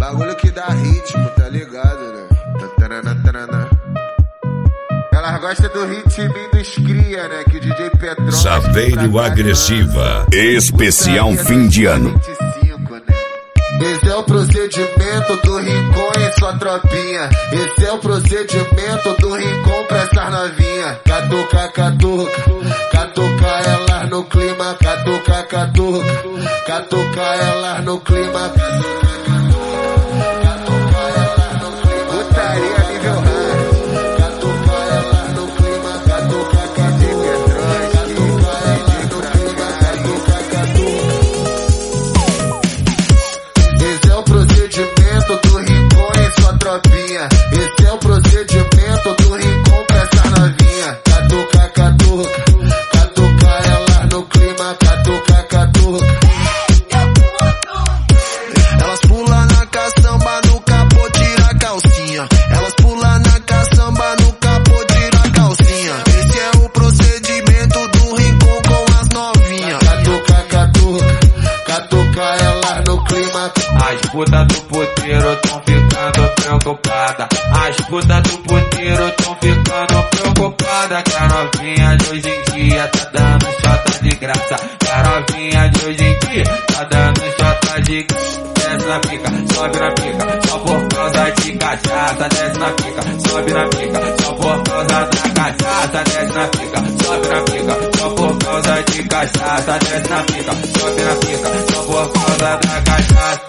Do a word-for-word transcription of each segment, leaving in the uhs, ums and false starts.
Bagulho que dá ritmo, tá ligado, né? Elas gostam do ritminho dos cria, né? Que o D J Petrônio... Saveiro Agressiva. Especial fim de ano. Esse é o procedimento do Rincon e sua tropinha. Esse é o procedimento do Rincon pra essas novinha. Catuca, catuca, catuca elas no clima. Catuca, catuca, catuca elas no clima. Esse é o procedimento do Rincon pra essa novinha. Catuca, catuca, catuca elas no clima. Catuca, catuca. Elas pulam na caçamba, no capô tira a calcinha. Elas pulam na caçamba, no capô tira a calcinha. Esse é o procedimento do Rincon com as novinhas. Catuca, catuca, catuca elas no clima. As putas do puteiro tão ficando preocupada. As putas do puteiro tão ficando preocupada. Que a novinha de hoje em dia tá dando chota de graça. Que a novinha de hoje em dia tá dando chota de graça. Desce na pica, sobe na pica, só por causa de cachaça. Desce na pica, sobe na pica, só por causa da cachaça. Desce na pica, sobe na pica, só por causa de cachaça. Desce na pica, sobe na pica, só por causa da cachaça.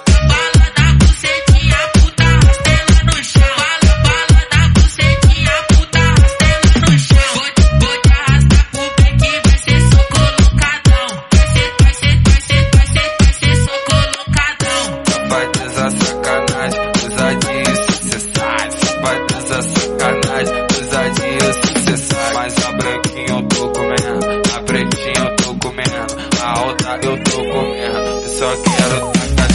Eu tô comendo, eu só quero tacar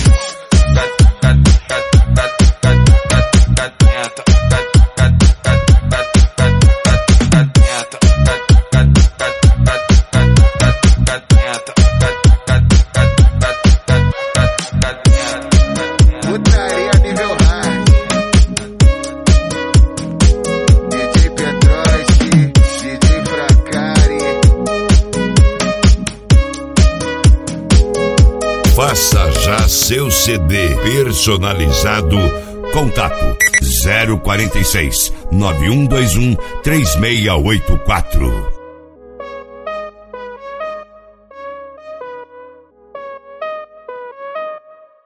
putaria nível hard. D J Petrônio, D J Fracari. Faça já seu C D personalizado. Contato zero quarenta e seis, nove um dois um, três seis oito quatro.